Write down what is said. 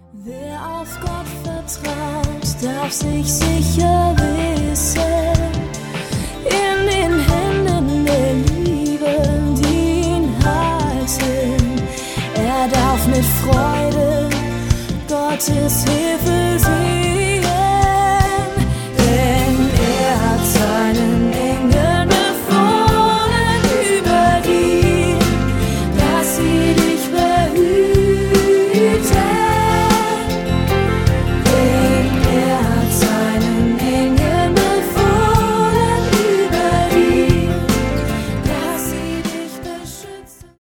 Wer auf Gott vertraut, darf sich sicher wissen, in den Händen der Liebe, die ihn halten. Er darf mit Freude Gottes Hilfe